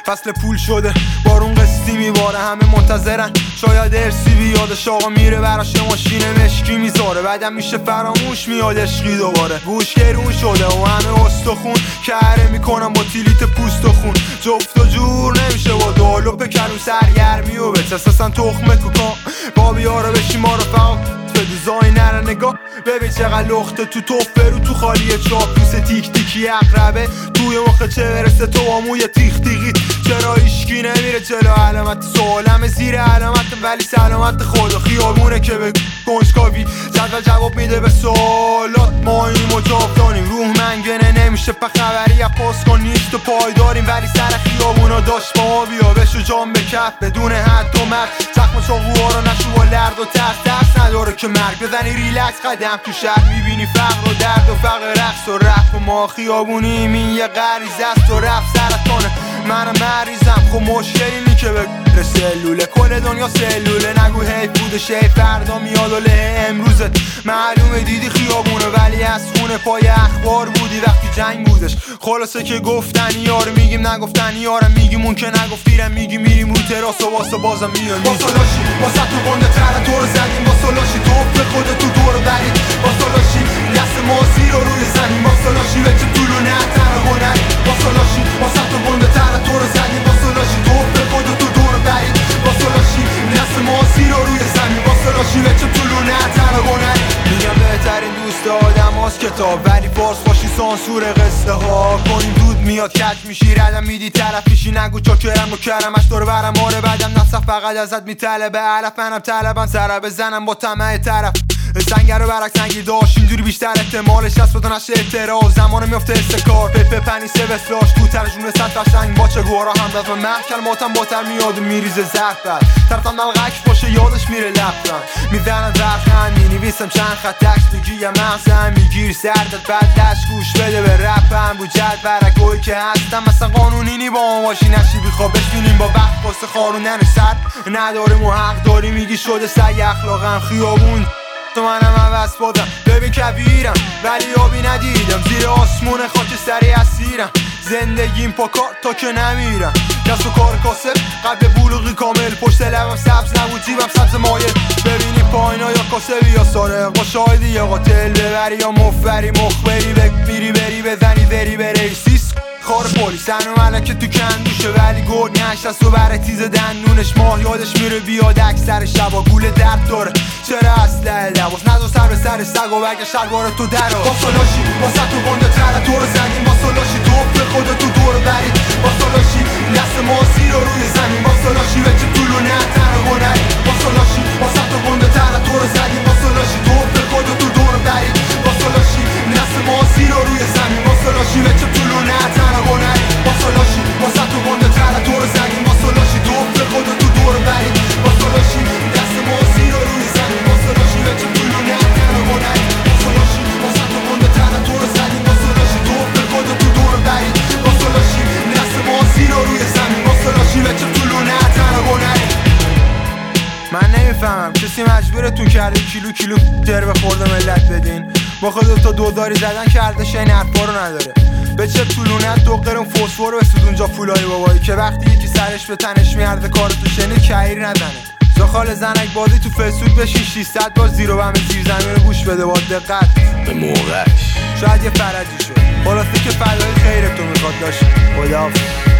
فصل پول شده بارون قسطی میباره، همه منتظرن شاید ارسی بیادش. آقا میره براش ماشین مشکی میذاره، بعدم میشه فراموش میاد عشقی دوباره. گوش گرون شده و همه استخون کره میکنم با تیلیت پوست و خون. جفت و جور نمیشه با دالوپ کلو سرگرمی و بچست اصلا تخمه کوکان با بیاره بشی ما رو فقط به دیزاینر نگاه. ببین چقدر لخته تو توفه رو تو خالیه چاپلوس تیک تیکی اقربه توی مخه چه برسه تو آموی تیخ تیغیت. چرا ایشکی نمیره جلو علامت سوالم زیر علامت ولی سلامت خود و خیابونه که به کنجکاوی جدول جواب میده به سوالات. ما این مجاب دانیم روح منگنه نمیشه په خبری پاس کن نیست و پایداریم ولی سر خیابونا داشت با ما بیا بشو جام به کف بدون حد و مرد. زخم چاقوها رو نشو با لرد و ترس درس نداره که مرگ بزنی ریلکس قدم تو شهر میبینی فقر و درد و فقر رقص و رفت و ما خیابونیم این یه غریزه است و رفت سرطانه منم مریضم. خب مشکل اینی که به سلوله کل دنیا سلوله نگو هی بودش هی فردا میاد و له امروزت معلومه دیدی خیابونه ولی از خونه پای اخبار بودی وقتی جنگ بودش. خلاصه که گفتنی یارو میگیم نگفتنی یارم میگیم اون که نگفتیرم میگیم میریم رو تراس و واسه بازم میان با سلاشی با ست و گنده تره تو رو زدیم با سلاشی تو به خودت تو دور برید با سلاشی دست ماسی رو روی زمین با سلاشی به چه طولو نه تره هنری با سلاشی با ست و گنده تره تو رو زدیم با سلاشی تو به خودت تو دور برید با سلاشی دست ماسی رو روی زمین با سلاشی به چه طولو نه تره هنری. میگم بهترین دوست آدم هاست کتاب ولی فارس باشی سانسور قصه ها کنیم دود میاد کج میشی ردم میدی طرف میشی نگو چاکرم و کرمش دور برم آره بعدم نصف فقط ازت میطلبه علف منم طلبم سر بزنم با طمع طرف سنگر رو برعکس نگیر داشت اینجوری بیشتر احتمالش هست بتا نشه اعتراض زمان میفته استکار پپه پنی سوستلاش تو ترجمه ست قشنگ با چه گوهرا هم دست و محکل ماتم باتر میاد و میریزه زرد طرفم دلغک باشه یادش میره لبتن میزنم زرخن مینویسم چند خط تکس تو گیه مغزم میگیر سردت بعد دشت گوش بده به رپم رو جد برگوی که هستم مثلا قانونینی با ما باشی نشی بیخواب بشینیم با وقت واسه خاروندن سر نداریم و حق داری میگی شده سعی اخلاقم خیابون تو منم عوض بادم ببین کبیرم ولی آبی ندیدم زیر آسمون خاکستری اسیرم زندگیم پاکار تا که نمیرم دست و کار کاسب قبل بلوغی کامل پشت لبم سبز نبود جیبم سبز مایل ببینی پایینا یا کاسبی یا سارق با شاهدی یا قاتل ببری یا مفبری مخبری میری بری بزنی بری بری سیس خار پولیس هنو ملکه تو کندوشه ولی گرد نشست و بره تیز دندونش ماه یادش میره بیاد اکثر شبا گوله درد داره چرا اسلحه لباس ندو سر به سر سگ و برگ شلوار تو درو با سلاشی با ست و گنده تره تو رو زدیم با سلاشی تو به خودت تو دور برید با سلاشی دست ماسی رو روی زمین با سلاشی به چه طولو نه تره هنری با سلاشی با ست و گنده تره تو رو زدیم با سلاشی تو به خودت تو دور برید با سلاشی دست ماسی رو روی زمین با سلاشی به چه طولو نه تره هنری با سلاشی با ست و گنده تره تو رو زدیم با سلاشی تو به خودت تو دور برید با سلاشی دست ماسی رو روی زمین با سلاشی به چه طولو نه تره هنری با سلاشی با ست و گنده تره تو رو زدیم با سلاشی تو به خودت تو دور برید با سلاشی دست ماسی رو روی زمین با سلاشی به چه طولو نه تره هنری. من نمیفهمم کسی مجبورتون کرده کیلو جربه خورده ملت بدین با خودت تا دوداری زدن کرده این حرفا رو نداره به چه طولونت دو قرون فسفر رو بسود اونجا فولای بابایی که وقتی یکی سرش به تنش میارده کارتو شنید کهیر نزنه زخال زنک بازی تو فیسبوک بشین 600 بار زیر و بم زیر زمین رو گوش بده با دقت به موقعش شاید یه فرجی شد خلاصه که فدای خیرتون میخواد داشت خداحافظ.